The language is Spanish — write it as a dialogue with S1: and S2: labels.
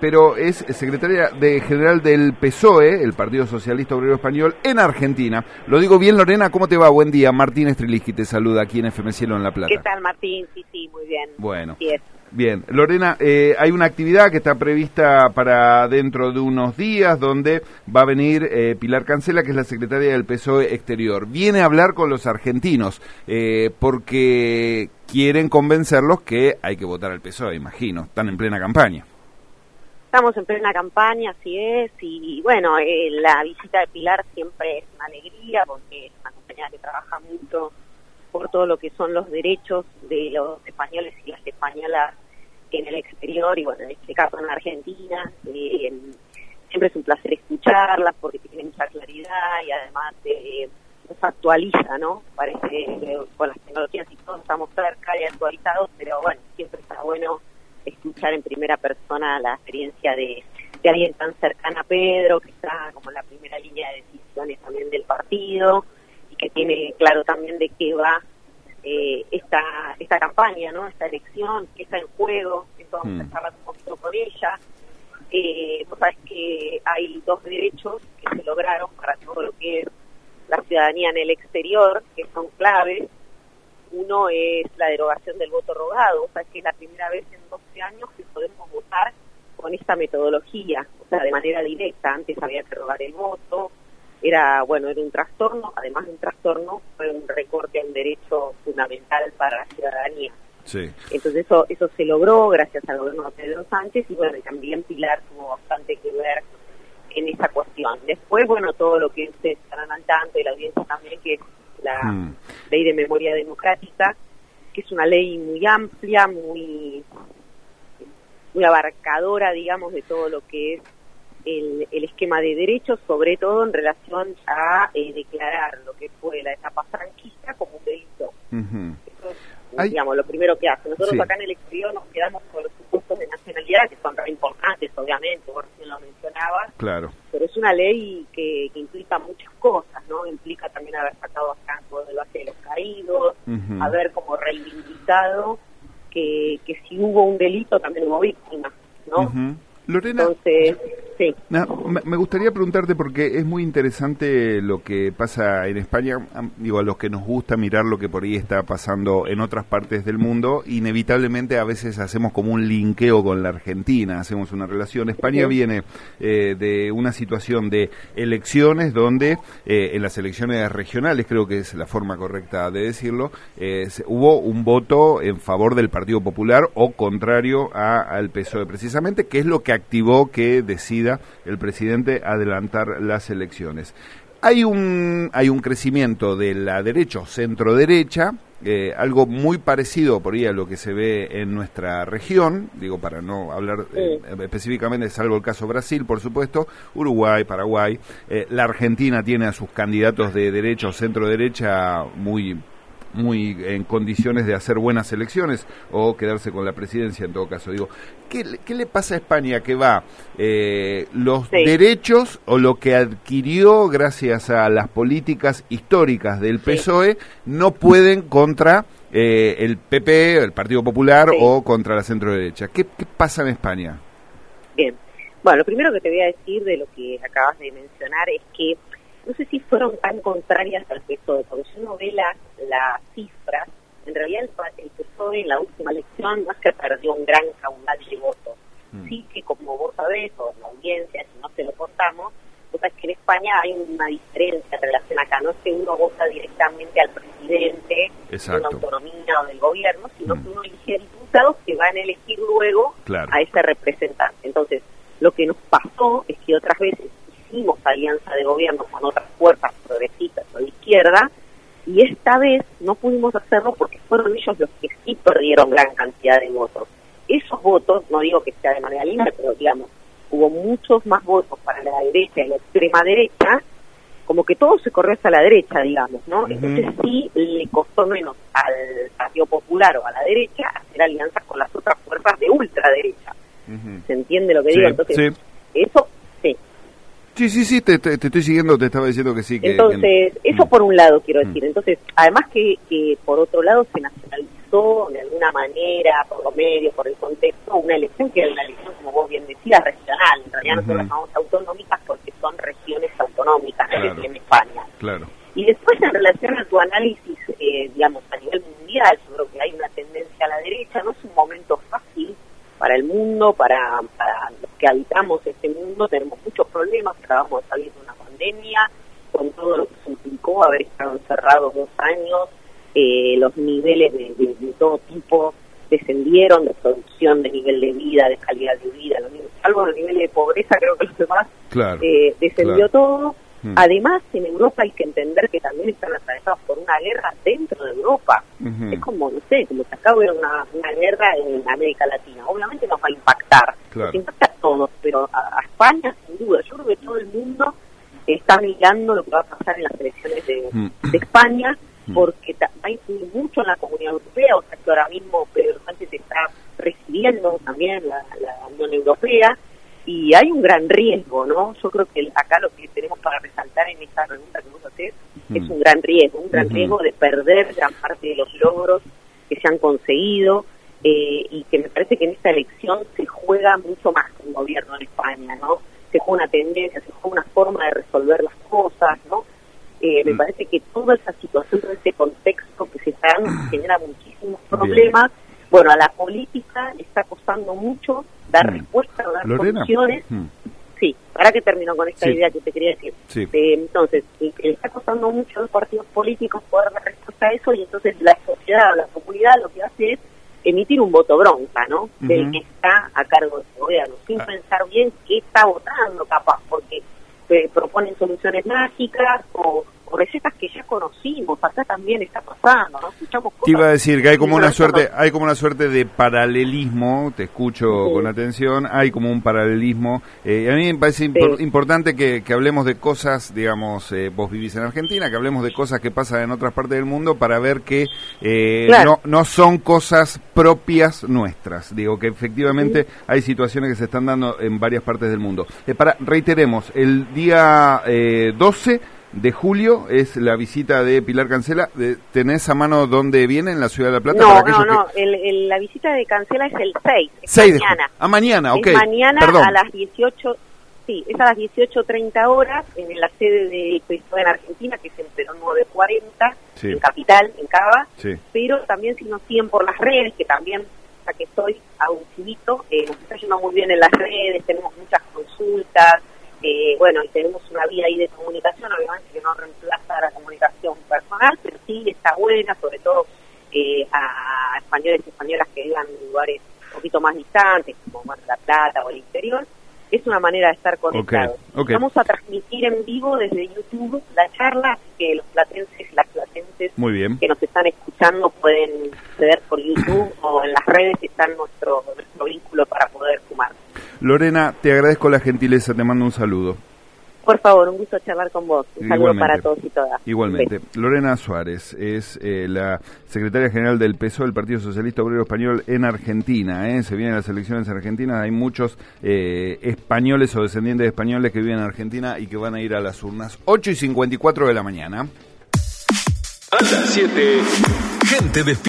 S1: pero es secretaria general del PSOE, el Partido Socialista Obrero Español, en Argentina. Lo digo bien, Lorena, ¿cómo te va? Buen día. Martín Streliski te saluda aquí en FM Cielo en La Plata.
S2: ¿Qué tal, Martín? Sí, muy bien.
S1: Bueno.
S2: Sí es.
S1: Bien, Lorena, hay una actividad que está prevista para dentro de unos días donde va a venir Pilar Cancela, que es la secretaria del PSOE Exterior. Viene a hablar con los argentinos porque quieren convencerlos que hay que votar al PSOE, imagino. Están en plena campaña.
S2: Estamos en plena campaña, así es, y bueno, la visita de Pilar siempre es una alegría porque es una compañera que trabaja mucho por todo lo que son los derechos de los españoles y las españolas en el exterior, y bueno, en este caso en la Argentina. Siempre es un placer escucharlas porque tienen mucha claridad y además nos actualiza, ¿no? Parece que con las tecnologías y todos estamos cerca y actualizados, pero bueno, siempre está bueno escuchar en primera persona la experiencia de alguien tan cercana a Pedro, que está como en la primera línea de decisiones también del partido, y que tiene claro también de qué va esta campaña, ¿no? Esta elección, que está en juego. Eso vamos a charlar un poquito con ella. Vos sabés que hay dos derechos que se lograron para todo lo que es la ciudadanía en el exterior, que son claves. Uno es la derogación del voto rogado. O sea, que es la primera vez en 12 años que podemos votar con esta metodología, o sea, de manera directa. Antes había que rogar el voto. Era un trastorno, además de un trastorno, fue un recorte a un derecho fundamental para la ciudadanía.
S1: Sí.
S2: Entonces eso se logró gracias al gobierno de Pedro Sánchez, y bueno, y también Pilar tuvo bastante que ver en esa cuestión. Después, todo lo que ustedes estarán al tanto, y la audiencia también, que es la Ley de Memoria Democrática, que es una ley muy amplia, muy abarcadora, digamos, de todo lo que es el esquema de derechos, sobre todo en relación a declarar lo que fue la etapa franquista como un delito. Eso es, digamos, lo primero que hace. Nosotros acá en el exterior nos quedamos con los supuestos de nacionalidad, que son re importantes, obviamente, por si lo mencionabas.
S1: Claro.
S2: Pero es una ley que implica muchas cosas, ¿no? Implica también haber sacado a campo del Valle de los Caídos, haber como reivindicado que si hubo un delito también hubo víctimas, ¿no?
S1: Lorena,
S2: entonces, sí.
S1: Me gustaría preguntarte, porque es muy interesante lo que pasa en España, digo, a los que nos gusta mirar lo que por ahí está pasando en otras partes del mundo, inevitablemente a veces hacemos como un linkeo con la Argentina, hacemos una relación. España viene de una situación de elecciones donde en las elecciones regionales, creo que es la forma correcta de decirlo, hubo un voto en favor del Partido Popular o contrario al PSOE, precisamente, que es lo que activó que decida el presidente adelantar las elecciones. Hay un crecimiento de la derecha o centro-derecha, algo muy parecido por ahí a lo que se ve en nuestra región, digo, para no hablar específicamente, salvo el caso Brasil, por supuesto, Uruguay, Paraguay. La Argentina tiene a sus candidatos de derecha o centro-derecha muy en condiciones de hacer buenas elecciones o quedarse con la presidencia en todo caso. Digo, ¿qué le pasa a España que va los derechos o lo que adquirió gracias a las políticas históricas del PSOE no pueden contra el PP, el Partido Popular o contra la centro-derecha? ¿Qué pasa en España?
S2: Bien, bueno, lo primero que te voy a decir de lo que acabas de mencionar es que no sé si fueron tan contrarias al PSOE, porque si uno ve las cifras, en realidad el PSOE en la última elección no es que perdió un gran caudal de votos, sí que, como vos sabés, o la audiencia, si no se lo contamos, es que en España hay una diferencia en relación acá, no es que uno vota directamente al presidente de una autonomía o del gobierno, sino que uno elige diputados que van a elegir luego a ese representante. Entonces, lo que nos pasó es que otras veces hicimos alianza de gobierno con otras fuerzas progresistas o de izquierda, y esta vez no pudimos hacerlo porque fueron ellos los que sí perdieron gran cantidad de votos. Esos votos, no digo que sea de manera limpia, pero digamos, hubo muchos más votos para la derecha y la extrema derecha, como que todo se corrió hacia la derecha, digamos, ¿no? Entonces sí le costó menos al Partido Popular o a la derecha hacer alianzas con las otras fuerzas de ultraderecha. ¿Se entiende lo que digo? Entonces, eso sí.
S1: Sí, te estoy siguiendo, te estaba diciendo que sí.
S2: Entonces, eso por un lado quiero decir. Entonces, además que por otro lado se nacionalizó pasó de alguna manera, por los medios, por el contexto, una elección que era una elección, como vos bien decías, regional. En realidad nosotros las llamamos autonómicas porque son regiones autonómicas, claro, en España.
S1: Claro.
S2: Y después, en relación a tu análisis, digamos, a nivel mundial, yo creo que hay una tendencia a la derecha. No es un momento fácil para el mundo, para los que habitamos este mundo. Tenemos muchos problemas, acabamos de salir de una pandemia, con todo lo que se implicó haber estado encerrados 2 años. Los niveles de todo tipo descendieron, de producción, de nivel de vida, de calidad de vida, salvo los niveles de pobreza, creo que los demás,
S1: claro,
S2: descendió todo. Además, en Europa hay que entender que también están atravesados por una guerra dentro de Europa. Es como, no sé, como que acá hubiera una guerra en América Latina. Obviamente nos va a impactar, nos impacta a todos, pero a España sin duda. Yo creo que todo el mundo está mirando lo que va a pasar en las elecciones de España, porque va a influir mucho en la Comunidad Europea. O sea que ahora mismo Pedro Sánchez está presidiendo también la Unión Europea, y hay un gran riesgo, ¿no? Yo creo que acá lo que tenemos para resaltar en esta pregunta que vos hacés es un gran riesgo de perder gran parte de los logros que se han conseguido, y que me parece que en esta elección se juega mucho más que un gobierno en España, ¿no? Se juega una tendencia, se juega una forma de resolver las cosas, ¿no? Me parece que toda esa situación, todo ese contexto que se está dando genera muchísimos problemas. Bueno, a la política le está costando mucho dar respuesta o dar soluciones. Sí, ¿para qué termino con esta idea que te quería decir? Entonces, le está costando mucho a los partidos políticos poder dar respuesta a eso, y entonces la sociedad o la comunidad lo que hace es emitir un voto bronca, ¿no? Del que está a cargo de ese gobierno, sin pensar bien qué está votando, capaz, porque proponen soluciones mágicas o recetas que ya conocimos. Acá también está pasando, ¿no? Escuchamos cosas.
S1: Te iba a decir que hay como una suerte de paralelismo. Te escucho con atención. Hay como un paralelismo. A mí me parece importante que hablemos de cosas, digamos, vos vivís en Argentina, que hablemos de cosas que pasan en otras partes del mundo para ver que no son cosas propias nuestras. Digo que efectivamente hay situaciones que se están dando en varias partes del mundo. Reiteremos, el día 12 de julio es la visita de Pilar Cancela. ¿Tenés a mano dónde viene, en la Ciudad de La Plata?
S2: No. La visita de Cancela es el 6, es mañana.
S1: Mañana, ok.
S2: Es mañana a las 18, es a las 18:30 horas, en la sede del PSOE en Argentina, que es en Perón 940, en Capital, en Cava. Pero también, si nos siguen por las redes, que también, ya que estoy a un chivito, nos está yendo muy bien en las redes, tenemos muchas consultas. Y tenemos una vía ahí de comunicación, obviamente que no reemplaza la comunicación personal, pero sí está buena, sobre todo a españoles y españolas que vivan en lugares un poquito más distantes, como Mar del Plata o el interior. Es una manera de estar conectados. Vamos a transmitir en vivo desde YouTube la charla, así que los platenses y las platenses que nos están escuchando pueden ver por YouTube o en las redes, está nuestro vínculo para poder sumar.
S1: Lorena, te agradezco la gentileza, te mando un saludo.
S2: Por favor, un gusto charlar con vos. Un saludo para todos y todas.
S1: Igualmente. Lorena Suárez es la secretaria general del PSOE, el Partido Socialista Obrero Español en Argentina. Se vienen las elecciones argentinas, hay muchos españoles o descendientes de españoles que viven en Argentina y que van a ir a las urnas. 8:54 de la mañana.
S3: A las 7, gente despierta.